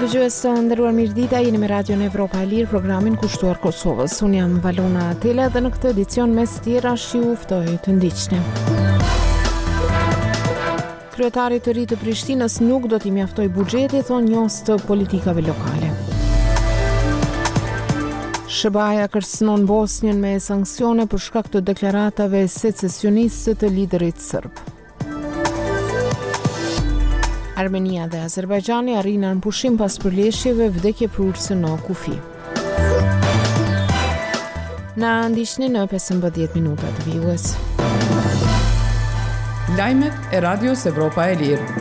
Dëgjues të nderuar, mirëdita, jeni me Radion Evropa e Lirë, programin kushtuar Kosovës. Unë jam Valona Tela dhe në këtë edicion mes tjera ju ftoj të ndiqni. Kryetari të ri të Prishtinës nuk do t'i mjaftoj buxheti, thon njës të politikave lokale. SBA kërcënon Bosnjën me sanksione për shkak të deklaratave secesioniste të liderit serb. Armenia dhe Azerbajxhani arrinën pushim pas përleshjeve vdekje prurëse në kufi. Na ndiqni në 15 minuta të vijues. Lajmet e Radios Evropa e Lirë.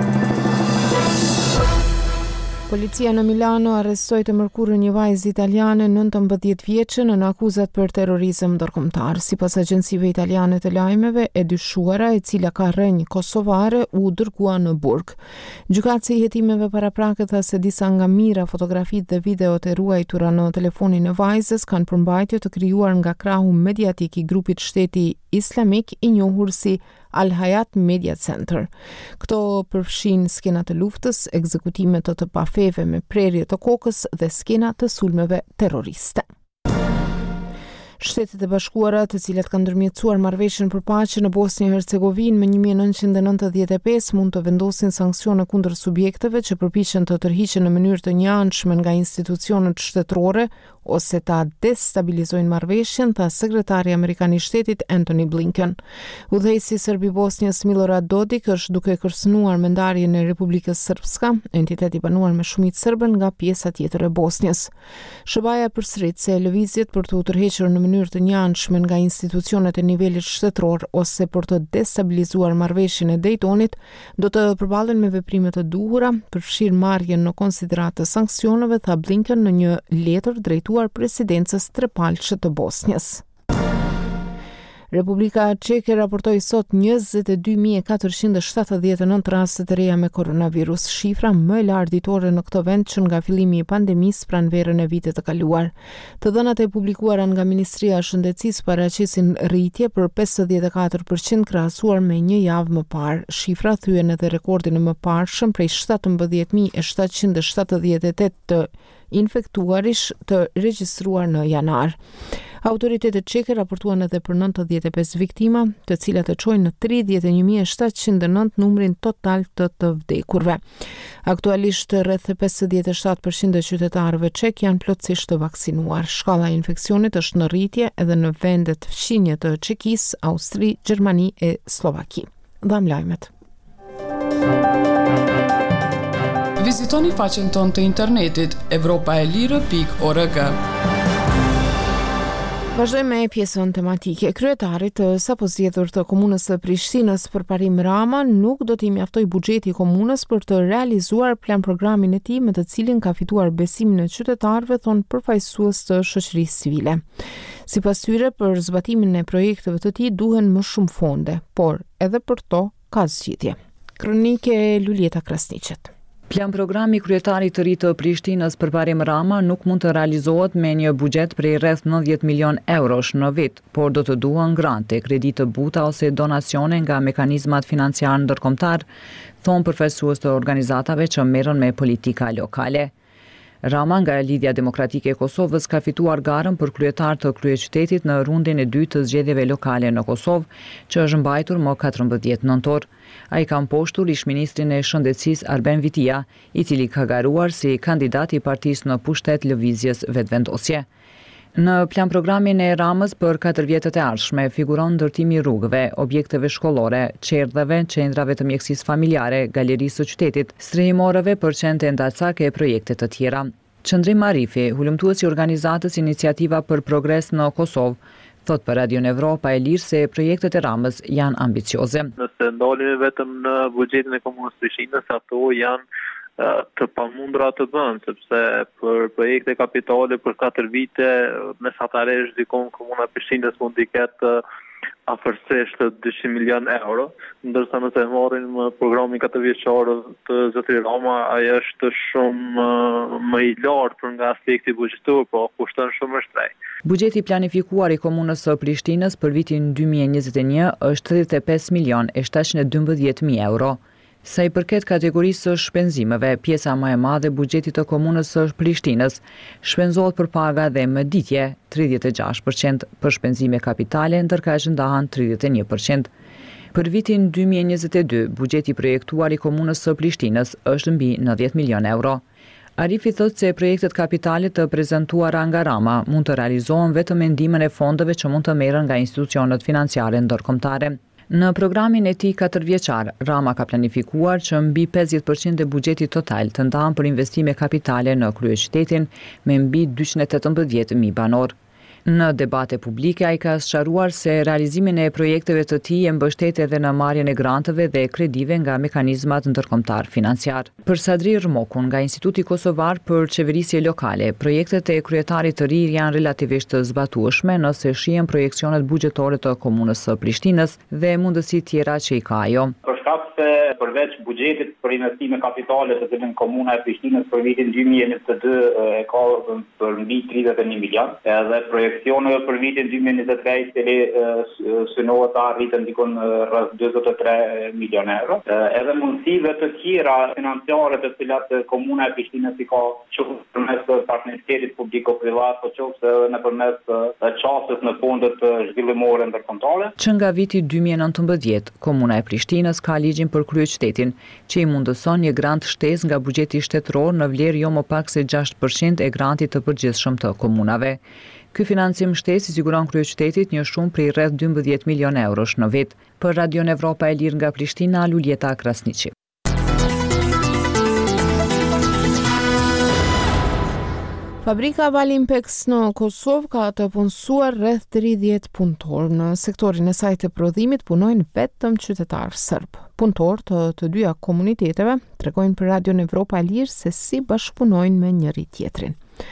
Policia në Milano arrestoi të mërkurën një vajzë italiane 19 vjeçe në akuzat për terrorizëm ndërkombëtar. Sipas agjencive italiane të lajmeve, e dyshuara, e cila ka rrënjë kosovare, u dërgua në burg. Gjykatësi i hetimeve paraprake tha se disa nga mira fotografitë dhe videot e ruajtura në telefonin e vajzës kanë përmbajtje të krijuar nga krahu mediatik i grupit Shteti Islamik i njohur si Al Hayat Media Center. Këto përfshin skena të luftës, ekzekutime të pafeve me prerje të kokës dhe skena të sulmeve terroriste. Shtetet e Bashkuara, të cilat kanë ndërmjetësuar marrëveshjen për paqe në Bosnjë e Hercegovinë më 1995, mund të vendosin sanksione kundër subjekteve që përpiqen të tërhiqen në mënyrë të njëanshme nga institucionet shtetërore ose ta destabilizojnë marrëveshjen, tha sekretari amerikan i shtetit Antony Blinken. Udhëheqësi serb i Bosnjës Milorad Dodik është duke kërcënuar me ndarjen e Republikës Srpska, entitet i banuar me shumicë serbe, nga pjesa tjetër e Bosnjës. SBA përsërit se lëvizjet për të u tërhequr në mënyrë të njëanshme nga institucionet e nivelit shtetëror ose për të destabilizuar marrëveshjen e Daytonit do të përballen me veprime të duhura, përfshirë marrjen në konsiderat të sanksioneve, tha Blinken në një letër drejtuar presidencës trepalçe të Bosnjës. Republika Çeke raportoi sot 22.479 raste të reja me koronavirus, shifra më e lartë ditore në këtë vend që nga fillimi i pandemisë pranë verën e vitit të kaluar. Të dhënat e publikuara nga Ministria e Shëndetësisë paraqesin rritje për 54% krahasuar me një javë më parë. Shifra thyen edhe rekordin e mëparshëm prej 17.778 të infektuarish të regjistruar në janar. Autoritetet çeke raportuan edhe për 95 viktima, të cilat e çojnë në 31.709 numrin total të vdekurve. Aktualisht rreth 57% e qytetarëve çek janë plotësisht të vaksinuar. Shkalla e infeksionit është në rritje edhe në vendet fqinje të Çekisë, Austri, Gjermani e Slovaki. Dham lajmet. Vizitoni faqen tonë të internetit europaelire.org. Vazhdojmë me pjesën tematike. Kryetari të sapo zgjedhur të komunës së Prishtinës Përparim Rama nuk do t'i mjaftoj buxheti i komunës për të realizuar plan programin e tij me të cilin ka fituar besimin e qytetarëve, thon përfaqësues të shoqërisë civile. Sipas tyre, për zbatimin e projekteve të tij duhen më shumë fonde, por edhe për to ka zgjidhje. Kronike Lulieta Krasniqet. Plan programi kryetarit të ri të Prishtinës Përparim Rama nuk mund të realizohet me një buxhet prej rreth 90 milion eurosh në vit, por do të duhen grante, kreditë buta ose donacione nga mekanizmat financiar ndërkombëtar, thon përfaqësues të organizatave që merren me politika lokale. Rama nga Lidhja Demokratike e Kosovës ka fituar garën për kryetar të kryeqytetit në rundin e dytë të zgjedhjeve lokale në Kosovë, që është mbajtur më 14 nëntor. Ai ka mposhtur ish-ministrin e Shëndetësisë Arben Vitia, i cili ka garuar si kandidat i partisë në pushtet lëvizjes vetvendosje. Në plan programin e Ramës për 4 vjetët e ardhshme figuron ndërtimi i rrugëve, objekteve shkollore, qerdheve, qendrave të mjekësisë familjare, galerisë së qytetit, strehimoreve për qente ndalcake e projekte të tjera. Qëndrim Marifi, hulumtuesi i organizatës Iniciativa për Progres në Kosovë, thot për Radion Evropa e Lirë se projektet e Ramës janë ambicioze. Nëse ndalemi vetëm në buxhetin e komunës Prishtinës, ato janë të pamundura të bënë, sepse për projekte kapitale për 4 vite mesatarisht dikon komuna Prishtinës mund t'i ketë afërsisht 200 milion euro, ndërsa nëse marrim programin 4 vjeçar të zotërit Rama, ai është shumë më i lartë për nga aspekti buxhetor, po kushton shumë më shtrenjtë. Buxheti planifikuar i komunës së Prishtinës për vitin 2021 është 35 milion e 712.000 euro. Sa i përket kategorisë së shpenzimeve, pjesa më e madhe e buxhetit të komunës së Prishtinës shpenzohet për paga dhe mëditje, 36%, për shpenzime kapitale, ndërka që ndahen 31%. Për vitin 2022, buxheti projektuar i komunës së Prishtinës është mbi 90 milion euro. Arifi thotë se projektet kapitale të prezantuara nga Rama mund të realizohen vetëm me ndihmën e fondeve që mund të merren nga institucionet financiare ndërkombëtare. Në programin e tij 4-vjeçar, Rama ka planifikuar që mbi 50% e buxhetit total të ndahen për investime kapitale në kryeqytetin me mbi 218.000 banor. Në debate publike, ai ka sqaruar se realizimin e projekteve të tij e mbështet edhe në marrjen e granteve dhe kredive nga mekanizmat ndërkombëtar financiar. Për Sadri Rmokun nga Instituti Kosovar për Qeverisje Lokale, projektet e kryetarit të ri janë relativisht të zbatueshme nëse shihen projeksionet buxhetore të komunës së Prishtinës dhe mundësitë tjera që i ka ajo. Se përveç buxhetit për investime kapitale të cilën komuna e Prishtinës për vitin 2022 e ka për mbi 31 milion, edhe projekcioneve për vitin 2023 cili synohet të arritën dikon rreth 43 milion euro. Edhe mundësive të tjera financiare të cilat komuna e Prishtinës i ka qoftë përmes partneritetit publiko-privat, po qoftë edhe nëpërmes çastes në fondet zhvillimore ndërkombëtare. Që nga viti 2019, komuna e Prishtinës ka ligjin për kryeqytetin, që i mundëson një grant shtesë nga buxheti shtetëror në vlerë jo më pak se 6% e grantit të përgjithshëm të komunave. Ky financim shtesë i siguron kryeqytetit një shumë prej rreth 12 milion eurosh në vit. Për Radion Evropa e Lirë nga Prishtina, Luljeta Krasniqi. Fabrika Valimpex në Kosovë ka të punësuar rreth 30 punëtor. Në sektorin e saj të prodhimit punojnë vetëm qytetarë serb. Punëtor të dyja komuniteteve tregojnë për Radion Evropa e Lirë se si bashkëpunojnë me njëri tjetrin.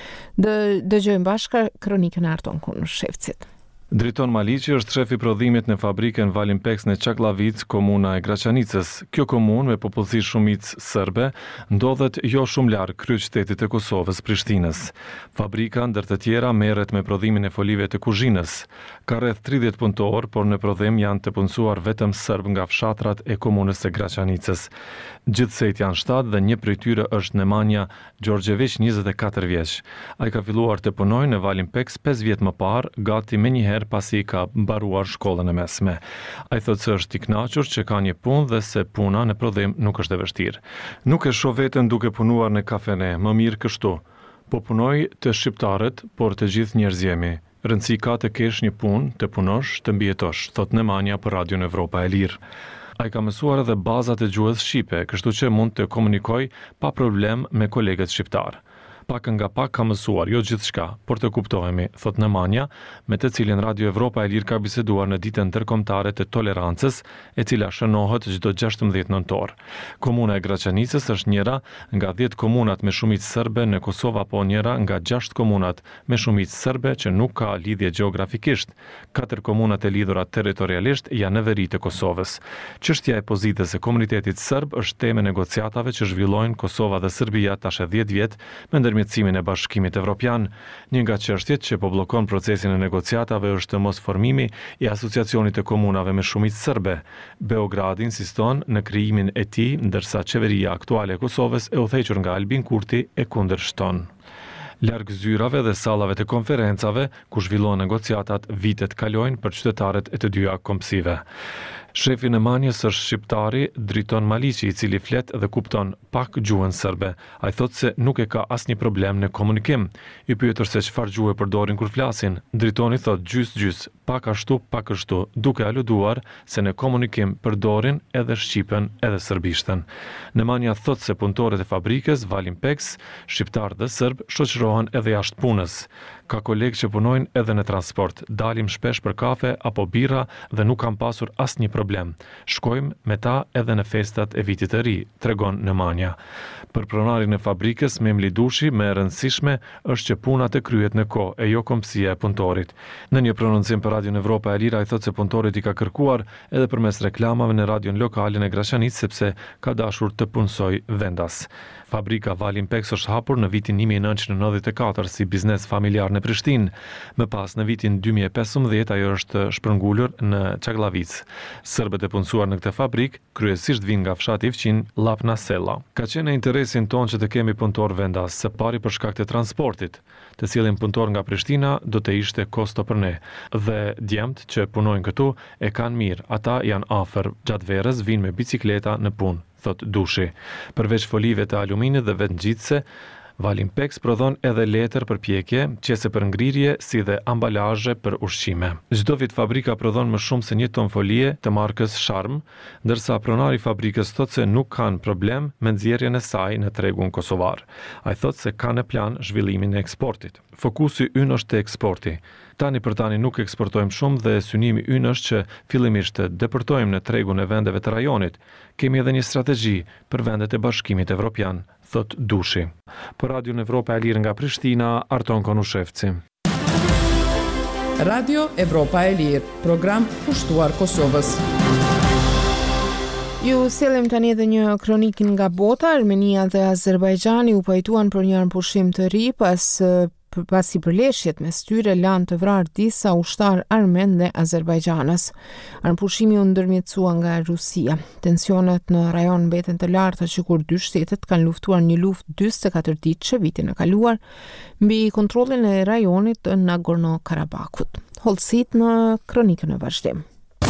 Dëgjojmë bashkë kronikën e Arton Shefcit. Driton Maliqi është shefi prodhimit në fabrikën Valimpex në Çaklavic, komuna e Graçanicës. Kjo komunë me popullsi shumicë serbe ndodhet jo shumë larg kryeqytetit të Kosovës, Prishtinës. Fabrika ndër të tjera merret me prodhimin e folive të kuzhinës. Ka rreth 30 punëtor, por në prodhim janë të punësuar vetëm serb nga fshatrat e komunës së Graçanicës. Gjithsejt janë 7 dhe një prej tyre është Nemanja Gjorgjević, 24 vjeç. Ai ka filluar të punojë në Valimpex 5 vjet më parë, gati menjëherë pasi ka mbaruar shkollën e mesme. Ai thotë se është i kënaqur që ka një punë dhe se puna në prodhim nuk është e vështirë. Nuk e shoh veten duke punuar në kafene, më mirë kështu. Po punoj të shqiptarët, por të gjithë njerëz jemi. Rëndësi ka të kesh një punë, të punosh, të mbijetosh, thot Nemanja për Radion Evropa e Lirë. Ai ka mësuar edhe bazat e gjuhës shqipe, kështu që mund të komunikoj pa problem me kolegët shqiptar. Pak nga pak ka mësuar, jo gjithçka, por të kuptohemi, thot Nemanja, me të cilin Radio Evropa e Lirë ka biseduar në ditën ndërkombëtare të tolerancës, e cila shënohet çdo 16 nëntor. Komuna e Graçanicës është njëra nga 10 komunat me shumicë serbe në Kosovë, apo njëra nga 6 komunat me shumicë serbe që nuk ka lidhje gjeografikisht. 4 komunat e lidhura territorialisht janë në veri të Kosovës. Çështja e pozitës së komunitetit serb është temë negociatave që zhvillojnë Kosova dhe Serbia tash 10 vjet me ndërmjetësimin e Bashkimit Evropian. Një nga çështjet që po bllokon procesin e negociatave është mosformimi i asociacionit të komunave me shumicë serbe. Beogradi insiston në krijimin e tij, ndërsa qeveria aktuale e Kosovës e udhëhequr nga Albin Kurti e kundërshton. Larg zyrave dhe sallave të konferencave ku zhvillohen negociatat, vitet kalojnë për qytetarët e të dyja kombësive. Shefi në Nemanjës është shqiptari Driton Maliqi, i cili flet dhe kupton pak gjuhën serbe. Ai thotë se nuk e ka asnjë problem në komunikim. I pyetur se çfarë gjuhë përdorin kur flasin, Dritoni thotë gjys, pak ashtu, duke aluduar se në komunikim përdorin edhe shqipen edhe serbishten. Nemanja thotë se punëtorët e fabrikës Valimpex, shqiptar dhe serb, shoqërohen edhe jashtë punës. Ka kolegë që punojnë edhe në transport, dalim shpesh për kafe apo birra dhe nuk kam pasur asnjë problem. Shkojmë me ta edhe në festat e vitit të ri, tregon Nemanja. Për pronarin e fabrikës Memli Dushi, më e rëndësishme është që puna të kryhet në kohë e jo kombësia e punëtorit. Në një prononcim për Radion Evropa e Lirë, ai thotë se punëtorit i ka kërkuar edhe përmes reklamave në radion lokale në Graçanicë sepse ka dashur të punësoj vendas. Fabrika Valimpex është hapur në vitin 1994 si biznes familjar në në Prishtinë. Më pas në vitin 2015 ajo është shpërngulur në Çaklavic. Serbët e punësuar në këtë fabrikë kryesisht vinë nga fshati i fqin Lapna Sella. Ka qenë interesin tonë që të kemi punëtor vendas, së pari për shkak të transportit, të cilin punëtor nga Prishtina do të ishte kosto për ne. Dhe djemt që punojnë këtu e kanë mirë, ata janë afër, gjatë verës vinë me bicikleta në punë, thot Dushi. Përveç folive të aluminit dhe vetëngjitse, Valimpex prodhon edhe letër për pjekje, qese për ngrirje, si dhe ambalazhe për ushqime. Çdo vit fabrika prodhon më shumë se 1 ton folie të markës Sharm, ndërsa pronari i fabrikës thot se nuk kanë problem me nxjerrjen e saj në tregun kosovar. Ai thot se kanë në plan zhvillimin e eksportit. Fokusi ynë është te eksporti. Tani për tani nuk eksportojmë shumë dhe synimi ynë është që fillimisht të depërtojmë në tregun e vendeve të rajonit. Kemi edhe një strategji për vendet e Bashkimit Evropian, thot Dushi. Për Radio Evropa e Lirë nga Prishtina, Arton Konushevci. Radio Evropa e Lirë, program pushtuar Kosovës. Ju sillim tani edhe një kronik nga bota. Armenia dhe Azerbajxhani u pajtuan për një pushim të ri pasi përleshjet mes tyre lanë të vrarë disa ushtar armen dhe Azerbajxhanës. Armpushimi u ndërmjetësua nga Rusia. Tensionet në rajon mbeten të larta që kur dy shtetet kanë luftuar një luftë 44 ditëshe vitin e kaluar mbi kontrollin e rajonit të Nagorno-Karabakut. Hollësit në kronikën e vazhdim.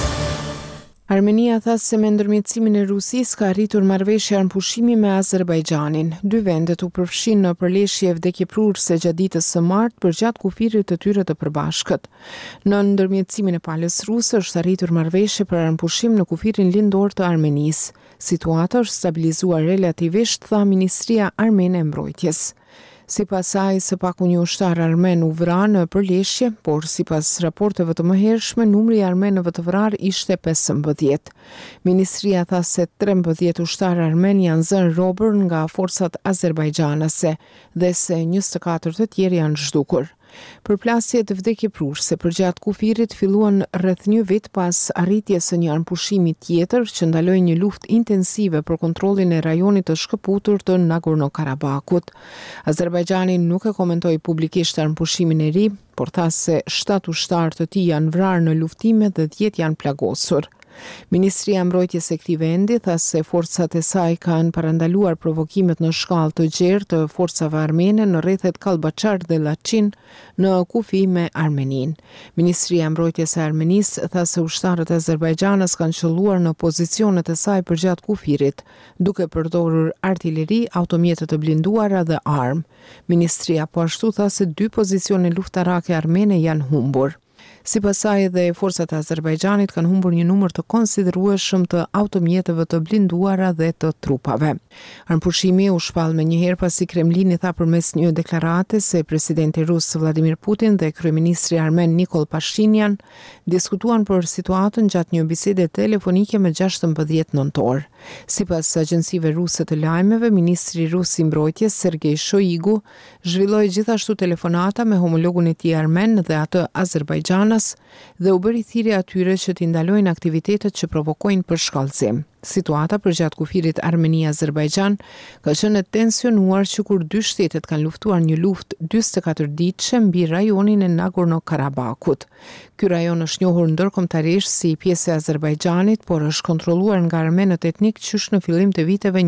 Armenia tha se me ndërmjetësimin e Rusisë ka arritur marrëveshje armpushimi me Azerbajxhanin. Dy vendet u përfshin në përleshje vdekjeprurëse gjatë ditës së martë përgjatë kufirit të tyre të përbashkët. Në ndërmjetësimin e palës ruse është arritur marrëveshje për armpushim në kufirin lindor të Armenisë. Situata është stabilizuar relativisht, tha Ministria Armene e Mbrojtjes. Sipas saj, së paku një ushtar armen u vra në përleshje, por sipas raporteve të mëhershme, numri i armenëve të vrarë ishte 15. Ministria tha se 13 ushtar armen janë zënë robër nga forcat azerbajxhanase dhe se 24 të tjerë janë zhdukur. Përplasjet vdekjeprurëse përgjatë kufirit filluan rreth një vit pas arritjes së një armpushimi tjetër që ndaloi një luftë intensive për kontrollin e rajonit të shkëputur të Nagorno-Karabakut. Azerbajxhani nuk e komentoi publikisht armpushimin e ri, por tha se 7 ushtarë të tij janë vrarë në luftime dhe 10 janë plagosur. Ministria e Mbrojtjes së këtij vendi tha se forcat e saj kanë parandaluar provokimet në shkallë të gjerë të forcave armene në rrethet Kalbaçar dhe Laçin në kufi me Armeninë. Ministria e Mbrojtjes së Armenisë tha se ushtarët e Azerbajxhanës kanë qelluar në pozicionet e saj përgjatë kufirit, duke përdorur artilleri, automjete të blinduara dhe armë. Ministria po ashtu tha se 2 pozicione luftarake armene janë humbur. Sipas saj dhe forcat e Azerbajxhanit kanë humbur një numër të konsiderueshëm të automjeteve të blinduara dhe të trupave. Armpushimi u shpall menjëherë pasi Kremlini tha përmes një deklarate se presidenti rus Vladimir Putin dhe kryeministri armen Nikol Pashinyan diskutuan për situatën gjatë një bisede telefonike me 16 nëntor. Sipas agjencive ruse të lajmeve, ministri rus i mbrojtjes Sergej Shoigu zhvilloi gjithashtu telefonata me homologun e tij armen dhe atë Azerbajxhan dhe u bëri thirrje atyre që t'i ndalojnë aktivitetet që provokojnë përshkallëzim. Situata përgjatë kufirit Armenia-Azerbajxhan ka qenë tensionuar që kur dy shtetet kanë luftuar një luftë 44 ditëshe mbi rajonin e Nagorno-Karabakut. Ky rajon është njohur ndërkombëtarisht si pjesë e Azerbajxhanit, por është kontrolluar nga armenët etnik qysh në fillim të viteve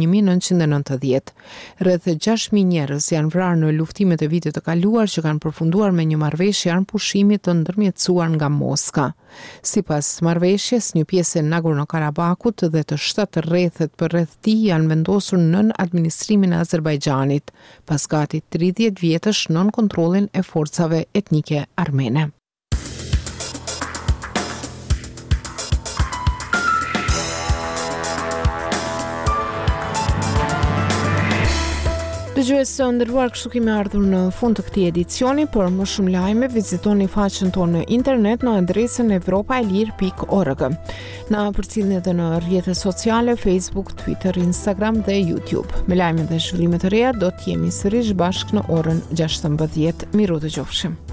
1990. Rreth 6.000 njerëz janë vrarë në luftimet e vitit të kaluar që kanë përfunduar me një marrëveshje armpushimi të ndërmjetësuar nga Moska. Sipas marrëveshjes, një pjesë e Nagorno-Karabakut dhe të 7 rrethet për rreth tij janë vendosur nën administrimin e Azerbajxhanit, pas gati 30 vjetësh nën kontrollin e forcave etnike armene. Dëgjues të nderuar, kështu kemi ardhur në fund të këtij edicioni. Për më shumë lajme, vizitoni faqen tonë në internet në adresën evropaelir.org. Na përcjellni edhe në rrjetet sociale, Facebook, Twitter, Instagram dhe YouTube. Me lajme dhe zhvillime të reja do të jemi sërish bashkë në orën 16. Miru dëgjofshim.